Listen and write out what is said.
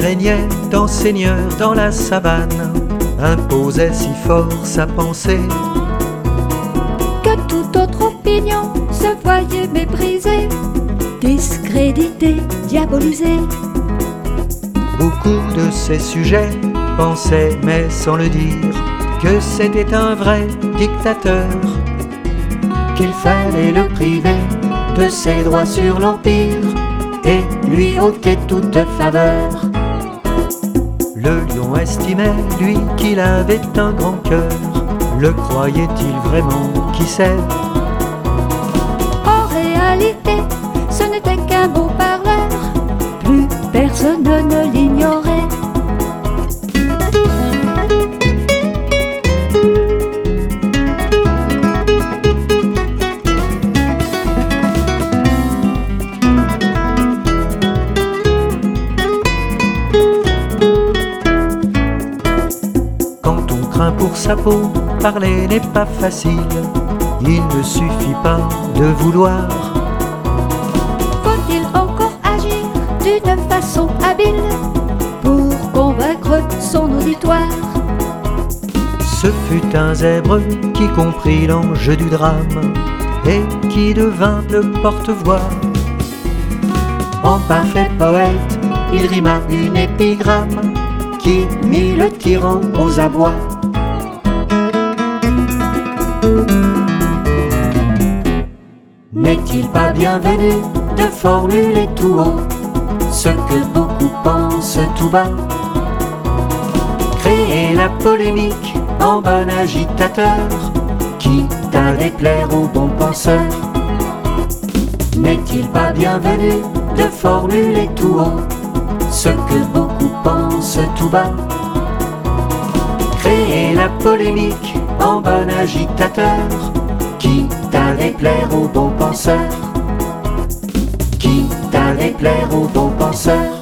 régnait d'enseigneur dans la savane, imposait si fort sa pensée que toute autre opinion se voyait méprisée, discréditée, diabolisée. Beaucoup de ses sujets pensaient, mais sans le dire, que c'était un vrai dictateur, qu'il fallait le priver de ses droits sur l'empire et lui ôter toute faveur. Le lion estimait, lui, qu'il avait un grand cœur. Le croyait-il vraiment, qui sait? En réalité, ce n'était qu'un beau parleur, plus personne ne l'ignorait. Quand on craint pour sa peau, parler n'est pas facile. Il ne suffit pas de vouloir. Faut-il encore agir d'une façon habile pour convaincre son auditoire? Ce fut un zèbre qui comprit l'enjeu du drame et qui devint le porte-voix. En parfait poète, il rima une épigramme qui mit le tyran aux abois. N'est-il pas bienvenu de formuler tout haut ce que beaucoup pensent tout bas? Créer la polémique en bon agitateur, quitte à déplaire aux bons penseurs. N'est-il pas bienvenu de formuler tout haut ce que beaucoup pensent tout bas? Créer la polémique en bon agitateur, quitte à déplaire aux bons penseurs, quitte à déplaire aux bons penseurs.